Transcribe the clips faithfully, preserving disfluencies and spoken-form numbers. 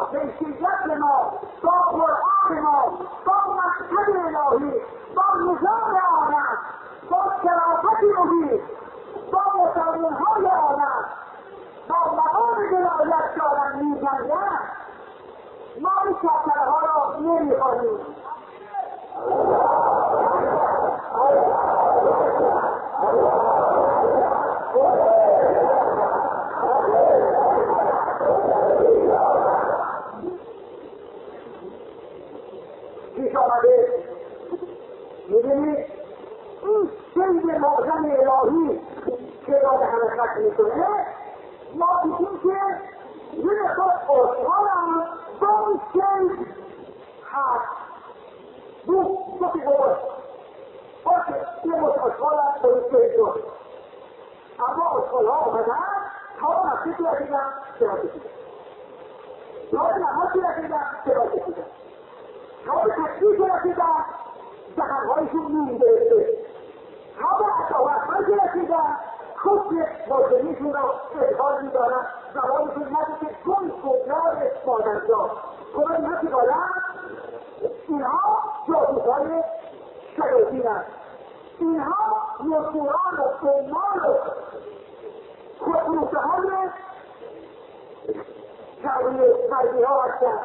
حیثیت ما، با قرآن ما، با مکتب الهی، با نظام آنم، با شرافت مبین، با مسلمانهای آنم، با مقام ولایت که آدم می‌جنگند، ما این کافرها را نمی‌خواهیم. پیش آمده می‌بینید این سید معظم الهی که را به حرکت می‌کنه، ما دیدیم که یه مقدار اصحالم با این سید هست دو سوی بود باشه یه متاصالم با این سید بود، اما اصحالها آمدن تا نفسی که رسیدن چرا کشیدن، تا نمازی رسیدن چرا کشیدن، تا به تکلیف رسیدن دهنهایشون نیم گرفته، تا به عطاوتهایی که رسیدن خود باطنیشون را اظهار می‌دارن، زبانشون نزده گل کجار مادرجان کنه اینا که دارن، اینها جاسوسهای شیاطین هست، اینها مزدوران و عمال و خودفروشه های شهری مردی ها هستند.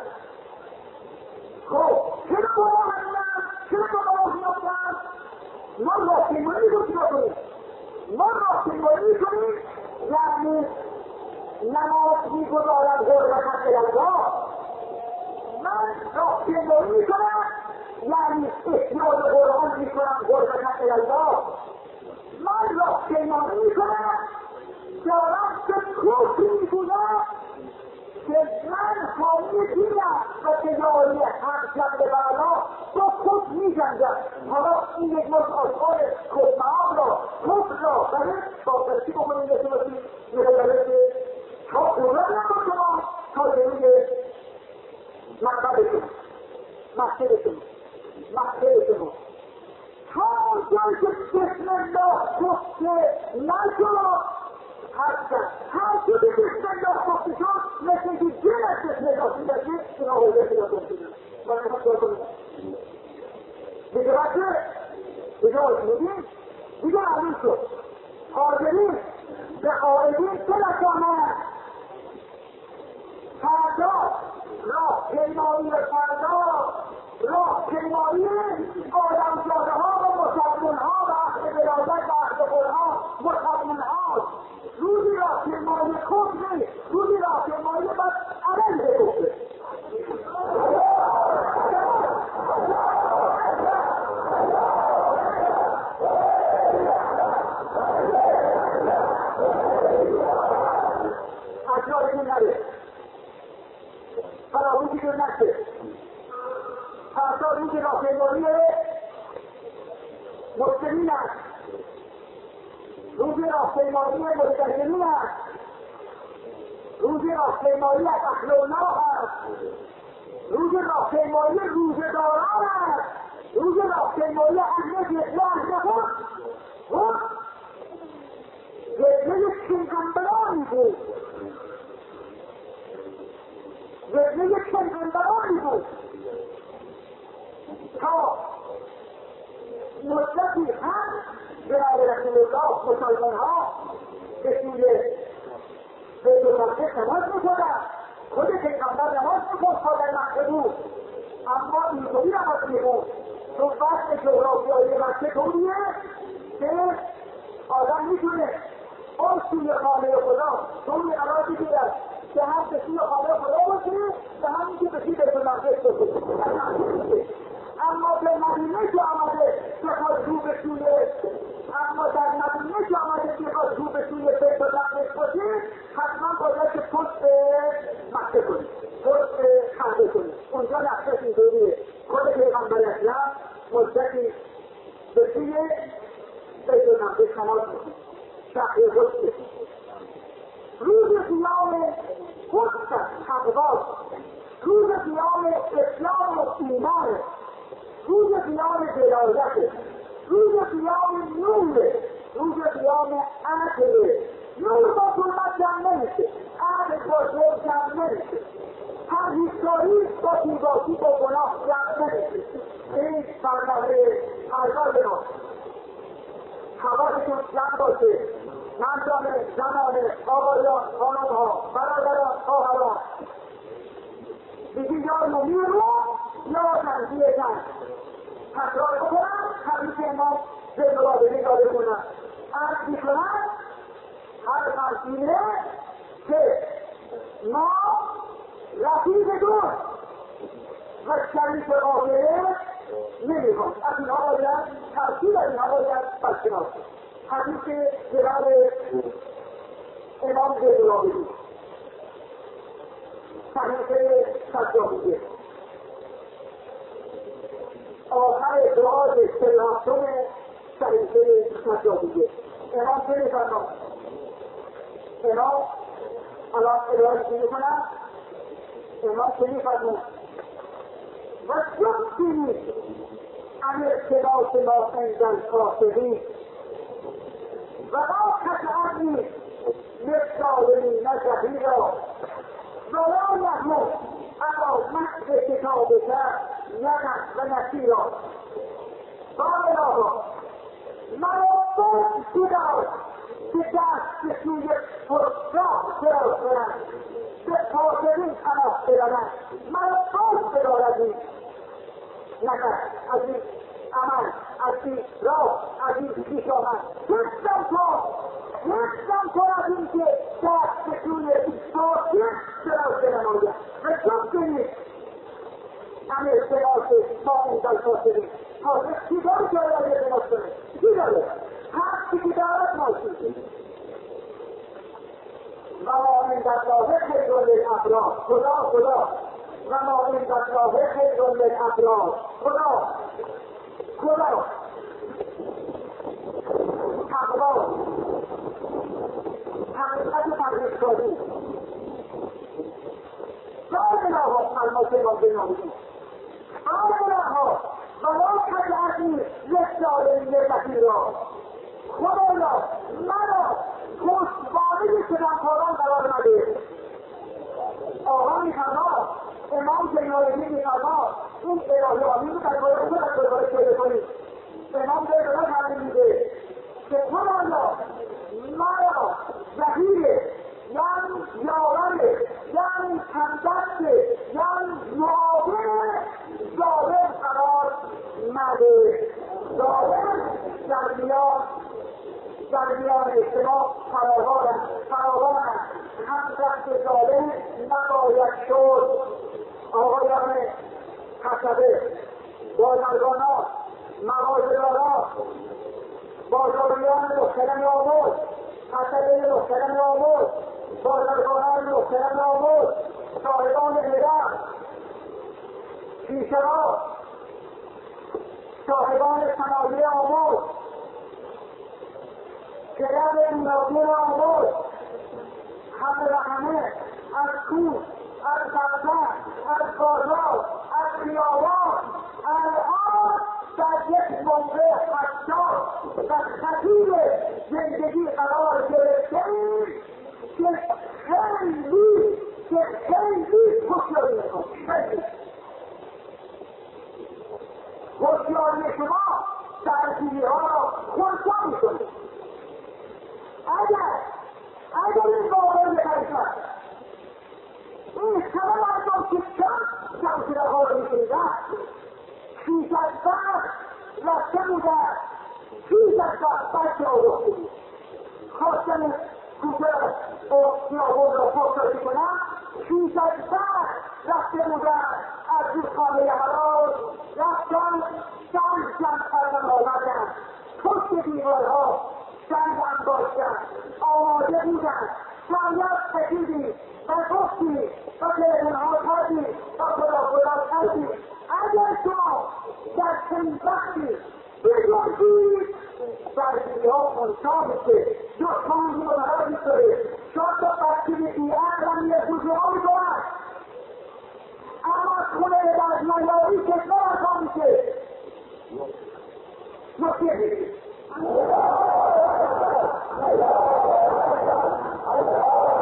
خب چرا با ما هستن؟ چرا با ما میافتن؟ ما راهپیمایی رو چرا کنیم؟ ما راهپیمایی کنیم یعنی نماز میگذارم غربت الله، من راهپیمایی کنم یعنی احیای قرآن میکنم غربت الله، من راهپیمایی میکنم دارم که کفر میگویم که من حامی دینم و تجاری حق جنب بالا با خود میجنگم. حالا این یک مورد آثار کفرمعاب را کفر را برای شاکرسی بکنیم یکی باشیم میگوید که تا قرآن نکن شما تا جنوی مکتبتون مسجدتون مسجدتون تا اونجایی که بسم الله گفته نشد هستن هر چی که بسم الله گفته شد مثل اینکه جن از بسم الله میدهید این آقایده که دادم شده و نمیخواد دار کنید دیگه بچه دیگه آسمودین دیگه عمل شد حاضرین به قائدین چه نکنه فردا راه پیمایی فردا راه پیمایی آدمزاده ها و مسلمان ها و اهل ولایت و اهل قرآن مسلمان ها روزی راه پیمایی کفر روزی راه پیمایی بس علیه کفر اجرایتون نره فراهمی که نشه فردا روز راهپیمایی مسلمین است، روز راهپیمایی متدینین است، روز راهپیمایی از اهل الله است، روز راهپیمایی روزه‌داران است، روز راهپیمایی اهل جهل و اهل خود خود جهل پیغمبرانی بود جهل پیغمبرانی بود تا مدتی هم جناب رسول الله مسلمان ها به سوی بیت المقدس نماز می‌خوندند، خود پیغمبر نماز می‌خوند تا در مکه بود، اما اینطوری نماز می‌خوند چون وضع جغرافیایی مکه طوریه که آدم می‌تونه اون سوی خانه خدا طوری قرار بگیرد که هم به سوی خانه خدا باشه و هم که به سوی بیت المقدس باشه. اما در مدینه که آمده بخواد رو به سوی اما در مدینه که آمده بخواد رو به سوی بیت المقدس باشه حتما باید که پشت مکه کنید، پشت کعبه کنید. اونجا نقشش اینطوریه. خود پیغمبر اسلام مدتی به سوی بیت المقدس نماز می‌خوند، شهر قدس. روز قیام قدس تقواست، روز قیام اسلام و ایمان، روز قیام ولایت، روز قیام نور، روز قیام عدل. نور با ظلمت جمع نمیشه، عهد با جرم جمع نمیشه، هم هیچکاری با بیباکی با گناه جمع نمیشه. این برنامه ارزاد ما حواسشون جمع باشه. مردان، زنان، آقایان، خانمها، برادران، خواهران، دیگه یا نمی رو یا تنظیه جنگ تکرار بکنم همیشه ما زندگاه داده کنم عرض می کنم هر مرسینه که ما رفیق دور و شریف آخره نمی کنم. از اینها باید ترکیب از اینها باید برشناس حدیث جلال امام زیدالعابدین صحیفه سجادیه آخر دعای سلاسون صحیفه سجادیه امام چه می‌فرماید؟ امام الان اداره می‌کنم امام چه می‌فرماید؟ و جبتی عن ارتباط ما عند الکافرین و ما کتعنی للظالمین ظهیرا ولا یحمل علی محو کتابک یدا و نصیرا. قال الله مرا باز بدار که دست به سوی فرشاه دراز کنم به کافرین پناه ببرم. مرا باز بدار از این نکرد، از این عمل، از این راه، از این پیش آمد. حفظم کن حفظم کن از این که دست به سوی کافر دراز بنماید و جبتنی همه اختلاف ما این در کافرین. کافر چی داره که آیا اعتماد کنه؟ چی داره؟ هر چی که دارد ماشید و ما عند الله خیر للابرار. خدا خدا و ما عند الله خیر للابرار. خدا خدا تقوا حقیقت پرهیزکاری قابلها المسلمان بنامید قابلها ولا تجعلنی للظالمین ظهیرا. خدایا مرا پشتوانه ستمکاران قرار نده. آقا میفرماد امام زینالدین میفرماد این الهی آمین رو در باید خود از درباره پیدا کنید. امام زینالدین تعلیم میده که خدایا مرا ظهیر یعنی یاوره یعنی همدسته یعنی معاون ظالم قرار نده. ظالم در میان در میان اجتماع فراوانند فراوانند همدست ظالم نباید شد. آقایان حسبه، بازرگانان، مغازه‌داران، بازاریان محترم آموز، حسبه محترم آموز، بازرگانان محترم آموز، صاحبان هدف، پیشوا، صاحبان صنایع آموز، کلب میادین آموز، همه و همه از کوه، از بغداد، از بازار، از خیابان الان در یک موقع حساس و خطیر زندگی قرار گرفته‌ایم که خیلی که خیلی هوشیاری می‌کنیم. خیلی هوشیاری شما درگیری‌ها را خنثی می‌کنید. اگر اگر این باور بپذیرد این همه مردم که چند شمشیرها را می‌شنیدند پیش از وقت رفته بودند، پیش از وقت بچه آورده بود، خواستن کوچه و خیابان را پرسازی کنند، پیش از وقت رفته بودند از رودخانه حراج رفتن سنگ جمع کردن آمدند، پشت دیوارها سنگ انباشتند، آماده بودند. شاید شدیدی و گفتی و تلفنها کردی و خدا خدا کردی. اگر شما در چنین وقتی بگردید درگیری‌ها خنثی میشه، دشمن مبارک می‌کنه. شاید تا بچه بی‌عقل هم یه سوژه‌ها می‌کنند، اما از خونه در نیایی کشور ارزا میشه. نکته بگید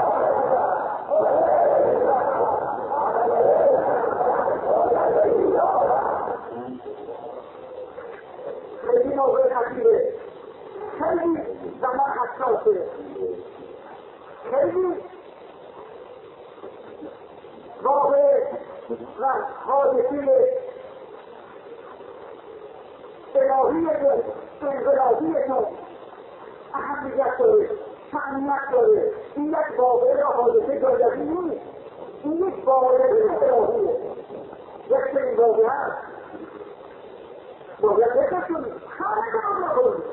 خیلی واقع و حادثه الهی انقلابیتون اهمیت داره، تعنیت داره. این یک واقعه و حادثه جایدی نیست، این یک واقعه الهیه. یک چنین واقعه هست باید بکشونی همه رو بکنی.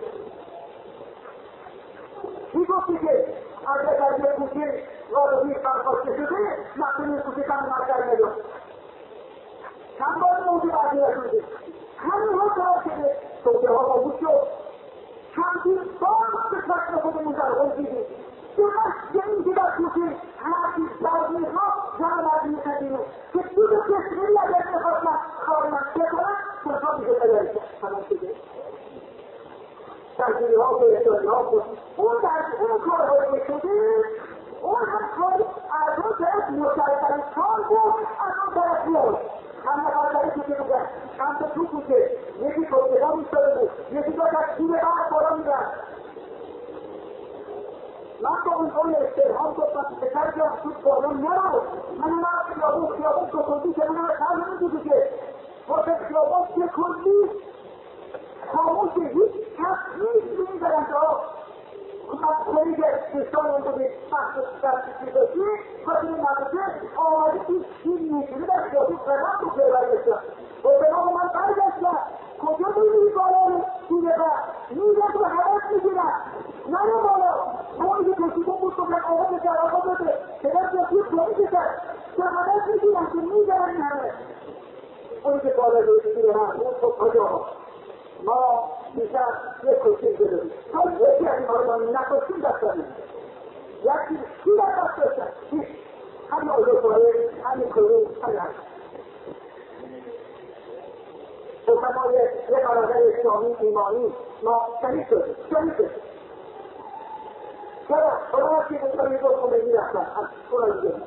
چی گفتی که اگر در یک کوچه واقعی برخواسته شده نکنی کوچه کم مرکز نداشت چند بار موضوع بعدی نشده همین ها کار شده توقعه ها قبول شد چندین بار به چشم خودمون در خود دیدیم که مثل این که در کوچه هرچی دردی ها جمع مردی کردیم که تو به کشوری اگر میخواستن کار من بکنن کجا میشه قدری تمام شده تجریه ها و احتالی ها بود اون در اون کارهایی که شده اون هم کار از اون طرف مشارکت کار بود از اون طرف بود هم نفرداری که که بگن هم تو تو کوچه یکی توقعه ها میستاده بود یکی دو تا تیر بعد بالا میگن من با اون اون استرهام گفتم که پسر جان تو بالا نرو من اون از خیابون خیابون کتوزی که من از خیلی نمیدونی که واسه خیابون که کلی خاموشه هیچ کس نیست به این درنجا من کنی که کشتان اون بودی بخش دستی دستی خواهی نمازه آمده این چیز میکنی در خیابون قدم تو که برگشتم و به نام من برگشتم کجا بیدی بالا دیگه با میگه تو حواس میگیرم نرو بالا اونی که کشیدون بود تو که آقا بکر آقا بده که در جاکی کنی که کرد که حواس میگیرم که میگرم این همه اونی که بالا دیگه هم اون تو کجا ما بیشتر یک کشیم بدهیم تا یکی از این آرمانی نکشیم دست داریم یکی کی در دست داشتن هیچ همین آزار کنه همین کنه همین هست ما یک برادر اسلامی ایمانی ما شهید شدیم شهید شدیم چرا؟ برای که بسیاری دو خمینی رفتن از اون دیگه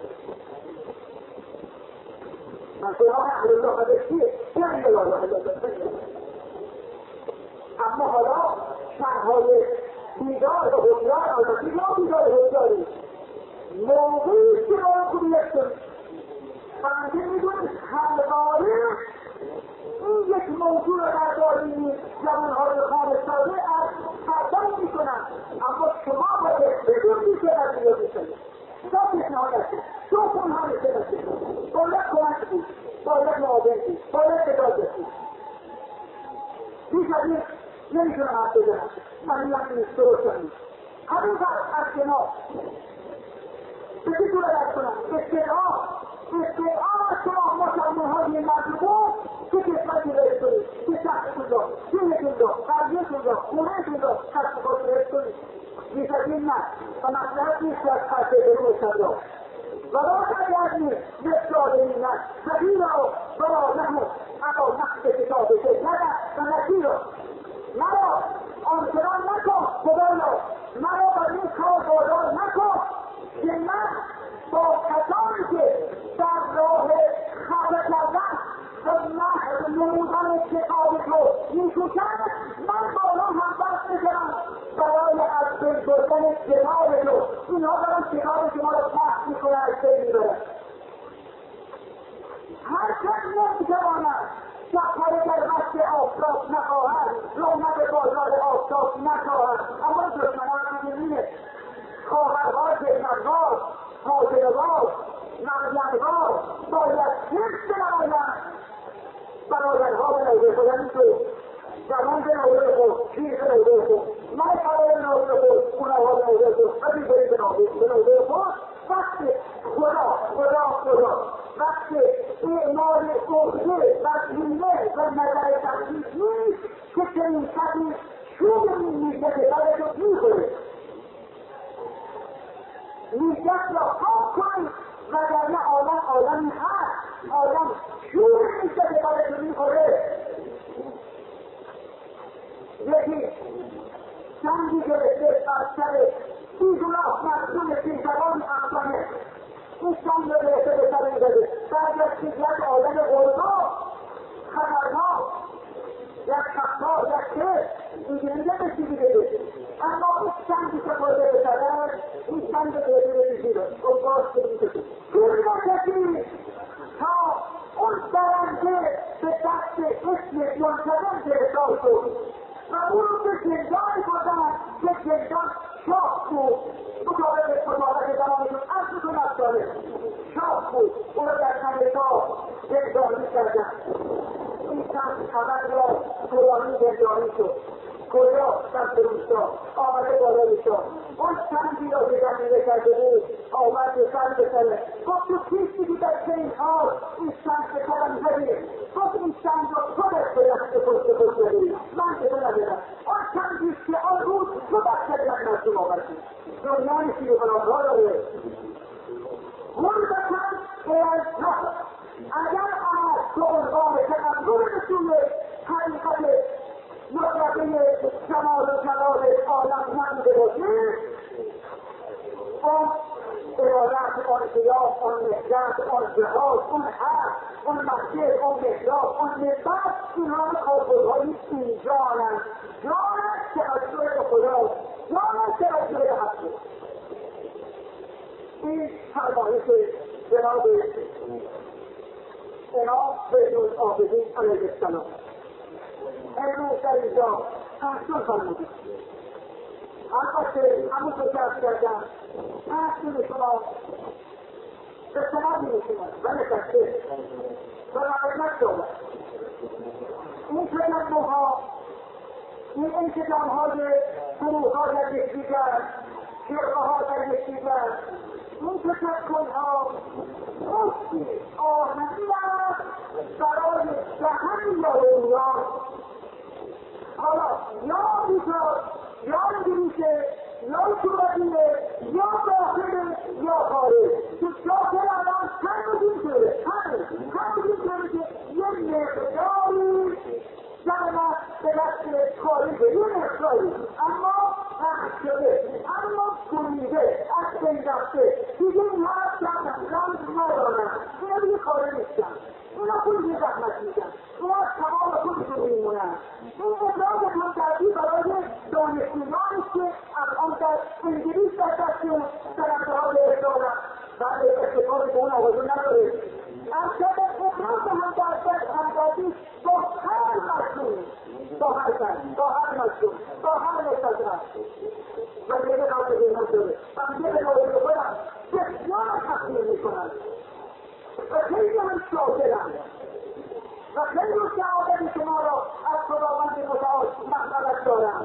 من سلام اهل الله قدر چیه؟ چه این بلاد الله اما حالا شهرهای بیدار و حجار آزادی یا بیدار حجاری موقعی که ما خوبیت شد بنده میدونید همواره این یک موضوع برداری جوانهای خارستاده از فردان میکنن اما شما باید بدونی که از دیگه میکنید تا پیشنهایت شد تو خونها میشه نشید باید کمک بود باید معاون بود باید بدازه بود بیش از این نمیتونم حرف بزنم من یک نیست درست کنیم همین وقت از شما به چی طور درد کنم استدعا استدعا از شما مسلمان های مردم که کسمتی رئیس کنید که شخصتون را دینتون را قضیتون را خونهتون را کسب خود رئیس کنید بیش از این نه و مسئلت نیست که از خرسه برون شد و با خیلی نیست یک جاده این نه سبیل را برا نمو اما نقص کتاب شد نده و نزیر را مرا آنچنان نکن خدایا مرا بر این کار وادار نکن که من با کسانی که در راه خفه کردن و محض نمودن کتاب تو میکوشند من بالا هم دست میکنم برای از بین بردن کتاب تو اینها دارن کتاب شما را پخش میکنن از بین میبرن هر کس نمیتواند شبهای در وقت آفتاب نخواهد رونق بازار آفتاب نخواهد اما دشمنان میبینه خواهرها جهنموار حاضروار مرگموار باید حفظ نمایند برادرها به نوبه خودن تو زمان به نوبه خود پیر به نوبه خود من فرای به نوبه خود اونها به نوبه خود ابی بری به نوبه خود وقت خدا خدا خدا وقت اعمال عقده و دینه و نظر تحقیق نیست که چنین کسی شوق این میشه که برای تو میخوره میشت را خواب کنید وگرنه آدم آدمی هست آدم شوق میشه که برای تو میخوره یکی سنگی گرفته از سر بیگناه مردم بیزبان افغانه این سنگ رو گرفته به سر میزده برگشت یک آدم غربا خطرناک یک خطار یک که اینجا میگه به چیزی بده اما این سنگی که برده به سرش این چند دقیقه بریزید و باز کنید طول مدتی تا اون برنده به دست اسم منتظم گرفتار شد و او رو به زندان بردن که زندان شاه بود مطابق مطابق زمانشون اصلشون افزاره شاه بود او رو در امریکا زندانی کردن این چند خبر را قرآنی زندانی شد کجا در فروشتا آمده بالای شاه اون چندی را که زمینه کرده بود آمد به سر بسره گفت تو کیستی که در چنین حال این چند به سرم زدی گفت این چند را خودت به دست پشت پشت زدی من که ندارم آن چندیست که آن روز تو بخشت یک مردم آوردی دنیا نیستی به فلانها داره مردتن الالتر اگر از تو عنوان تقدر رسول حقیقت مطلقه جمال و جلال عالم نمیده باشی اون ارادت، آن قیاس، آن نهجت، آن جهاز، اون حق، اون مسجد، اون محراب، اون نسبت اینها کاربردهای اینجانند جانند که از سوی خدا جانند که از سوی حق این فرمایش جناب امام زین العابدین علیه السلام امروز در اینجا تحصیل فرمودید البته همون رو که ارز کردم تحصیل شما به شما میرسید و نشسته و معلومت دارد این تجمعها این انتظامهای گروهها در یکدیگر فرقه‌ها در یکدیگر این تشکلها مفتی آهنی است برای جهان یا دنیا حالا یا بیشتر یا انگلیسه یا صورتیه یا داخله یا خارج که داخل الان همه اینطوره همه همه اینطوره که یه مقداری جمعه به دست خارجه یه مقداری اما پخش شده اما کنیده از بین رفته دیگه این حرف جمعه رمز ندارن اینا دیگه خارج نیستن اینا خود یه زحمت میدن اینا از تمام خودشون میمونن این ابراز همدردی برای دانشجویانی که الان در انگلیس در دستشون طرفداران اصلاحن بعد استفاده به اون آوازون نداره امشب ابراز همدردی با هر مردم با هر کس با هر مردم با هر مستضعف و دیگه نامه دیگه شده و دیگه به نامه خودم بسیار تقدیر میکنند و خیلی هم شاکرم و خیلی شهادت شما را از خداوند متعال مغفرت دارم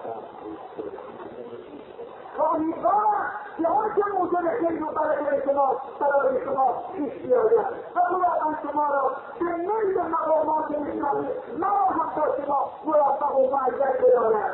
و امیدوارم که آنچه موجب خیر و برکت شما برای شما پیش بیاید و خداوند شما را به میل مقامات اسلامی ما هم با شما موفق و معزز بدارد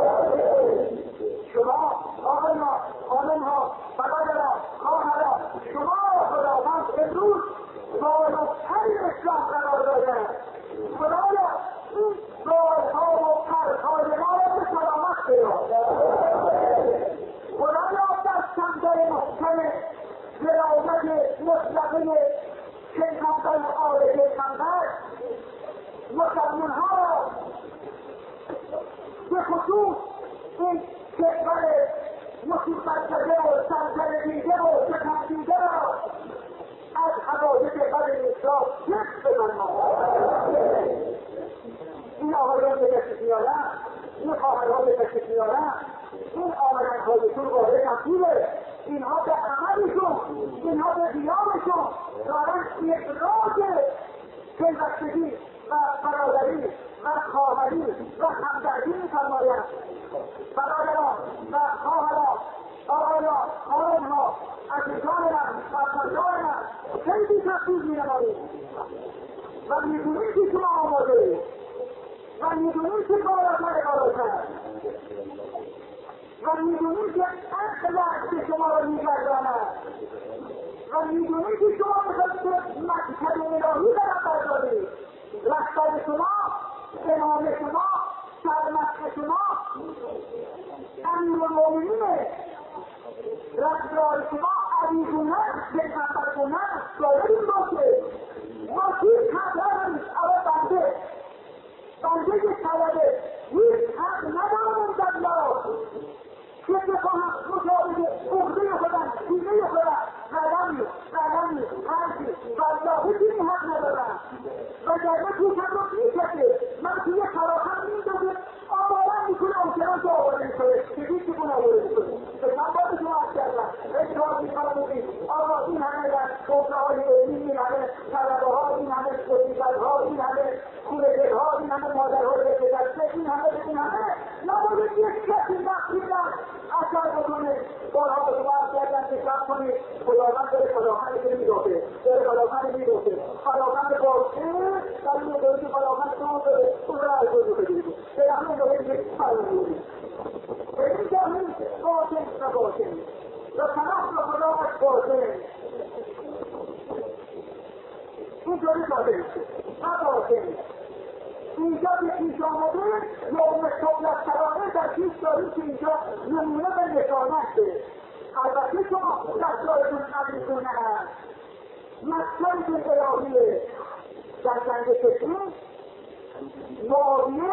شما آقایان خانمها برادران خواهران شما را خداوند امروز بالاترین اسلام قرار داده خدایا این بالها و پرهای ما را به سلامت بیار خدایا در صندل محکم ولایت مطلقه پیغمبر آل پیغمبر مسلمانها را به خصوص این کشور مصیبت شده و سرزنیده و ستمدیده را از حوادث بد اسلام حفظ بفرما این آقایان به تشریف میارن این خواهرها به تشریف میارن این آمدنهایشون وارد تبدیله اینها به عملشون اینها به قیامشون دارن ابراز پیوستگی و برادری و خواهری و همدردی میفرمایند برادران و خواهران آقایان خانمها عزیزان من فرزندان من خیلی تفصیل مینمایید و میدونید که شما آماده و میدونید که باید بالا کرد و میدونید که عقل است شما را میگرداند و میدونید که شما میخواید که مکتب الهی برم بردارید رهبر شما امام شما سرمست شما امیرالمؤمنین رهبر شما علی‌النصر پیغمبرالنصر باید این باشه ما هیچ حق نیست اما بنده بنده که طلبه هیچ حق ندارم در الله که بخواهم مطابق عقده وگرنه توشم رو میکشه. من توی خراخم میندازه آبارم میکنه آمکنان که آباره میکنه که چی کن آباره میکنه به من باید شما عرض کردم اشتراک میکنم بودید آقا این همه در صفحه های علمی این همه طلبه ها این همه سوزیبت ها این همه کولگل ها این همه مادرهای بکدسته این همه این همه نباید یک کسی مخصیدن اثر بکنه بارها به شما عرض کردن که شب کنید خداوند داره خداوند که میدافه داره خداوند میدافه خداوند باشه در این داره که خداوند شما داره اون را از وجود بگیرید به همه داره یک فرمونید به این جمعی باطن و باطن و تناف و خدا از باطن اینطوری باطن و باطن اینجا به پیش آمده یوم شغلت سرانه در پیش داریم که اینجا نمونه به نشانته البته شما دستارتون قبلیتونه هست مسترتون الهیه در جنگ کشی معاویه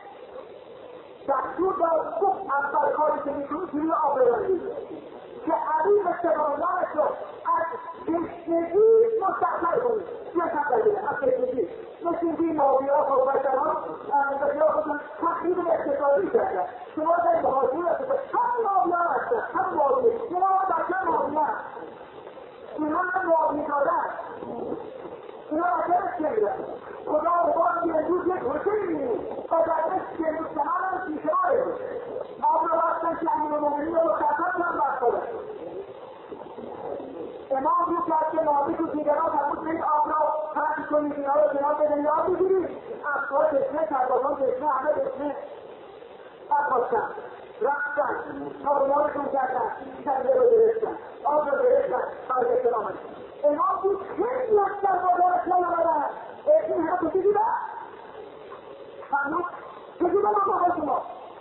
دستور داد گفت اول کاری که میکنی توی آب ببندید که علی و سرانانش رو از تشنگی مستقبل کنید یکم بگیره از تشنگی مثل این معاویه ها خوبترها اندازی ها خودتون تخریب اقتصادی کردن شما در محاضر هستید هم معاویه ها هستن هم معاویه شما بچه معاویه هست اینا هم معاویه دارن اینا اصلا چنگرن خدا آبان که امروز یک حسینی و در اسم که امروز سمان هم پیشواره آب رو بستن که امیر مومنی رو خطر هم بستن امام رو که نامی تو دیگران فرمود به این آب رو پرد کنید اینا رو جناب بدن یاد بگیرید افکار دشمه سربازان دشمه همه دشمه برخواستن رفتن تارمارشون کردن کنده رو گرفتن آب رو گرفتن فرد سلامت امام بود خیلی از سربازانش نیامدن این همه کسی دیدن فرمود کسی دیدن ما شما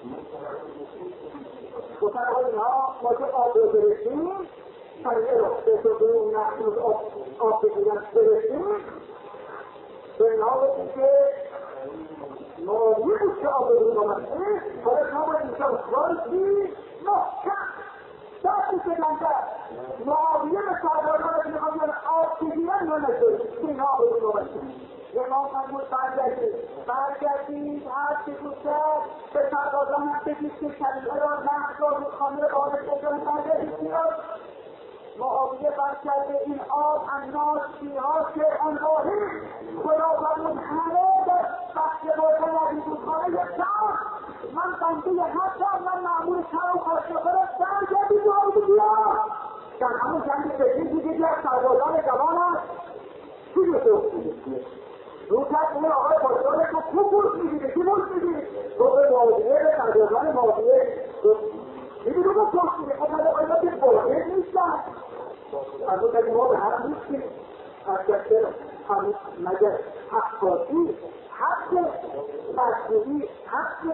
گفتن آقا اینها ما که آب رو گرفتیم فرده رو به تو اون نخصوص آب بگیرن برسیم به اینها بودیم که معاویه بود که آب بگیریم آمده حالا شما باید اینجا باشی محکم دستی شدن کرد معاویه به سربازان که میخوام بیان آب بگیرن یا نشد که اینها آب بگیریم آمده امام فرمود برگردید برگردید هر چه بود کرد به سربازان هم بگید که کلیمه را نقش را رودخانه را باید بگیرن برگردید بیاد معاویه برکرده این آب اناس فیها شیئا واحد خدا فرمود همه در بخش باطن از این رودخانه یک شهر من بنده حقم من مأمور شهر و کاشفرم برگردید و آب بیاد در همون جنگ کشی دیدید یک سربازان جوان هست چی میگه روکت اون آقای پاسدار تو خوب بورس میگیده کی بورس میگیده تو به معاویه به سربازان معاویه میگه رو بورس میگیده خب مگه آیا به باید نیستن از اون تایی ما به هم نیستیم از کسر هم مگر حق بازی حق مجبوری حق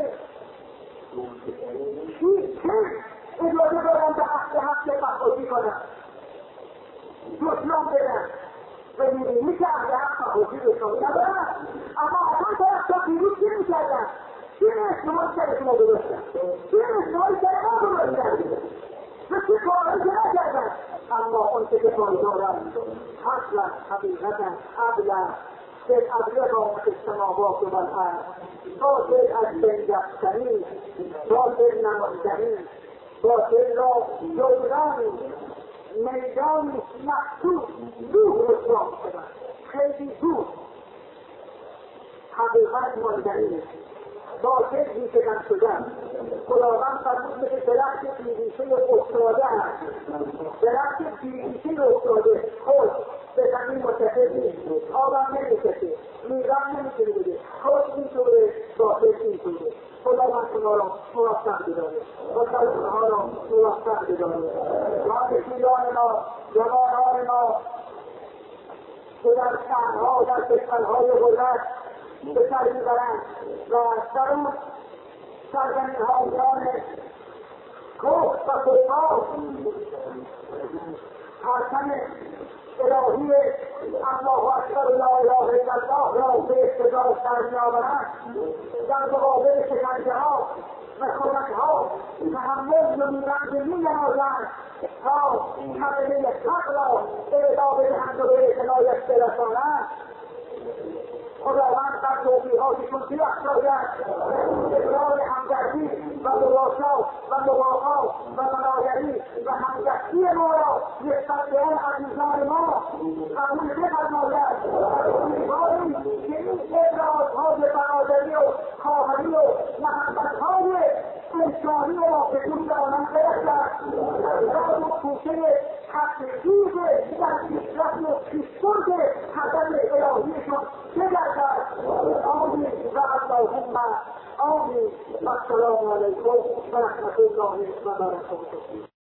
چی چه اجازه دارن به حق حق مخواهی کنن دشمن بدن و میبینی که اهل حق مخواهی بشنی ندارن اما اصلا طرف تا پیروز چی میکردن چی استعمال کرده شما درستن چی استعمال کرده ما درستن مثل کارهایی که نکردن اما اون که پایدارن اصلا حقیقتا عدلا که ابلغ السماوات والارض باطل از بنجفتنی باطل نماندنی باطل را دورانی میدانی مخصوص دور رسوا شدن خیلی دور حقیقت ماندنی باطل بیشتن شدن خداوند فرمود مثل درخت بیریشه افتاده هست درخت بیریشه افتاده خود به زمین متحد نیست آبم نمیکشه میرم نمیتونه بده خود اینطوره باطل اینطوره خداوند شما را موفق بداره خداوند اونها را موفق بداره جانشینان ما جوانان ما که در شهرها در کشورهای غربت به سر میبرند و در اون سرزمین ها میان کفر و کفار پرچم الهی الله اکبر لا اله الا الله را به اقتضا سر میآورند در مقابل شکنجه ها و خنک ها تحمل نمودند مینمایند تا کلمه حق را اعلا بدهند و به اعتنایش برسانند خداوند بر توفیقاتشون بیفزاید، اقرار همدردی و مواسات و موافات و مناگری و همدستی ما را نسبت به آن عزیزان ما قبول بفرماید. امیدواریم که این ابرازهای برادری و خواهری و محبتهای انسانی را به جون دامن برسد. ابراز و کوشه تفریض در پیشرفت و پیشبرد هدف الهیشان بگردد. آمین و اللهم آمین و السلام علیکم و رحمت الله و برکاته.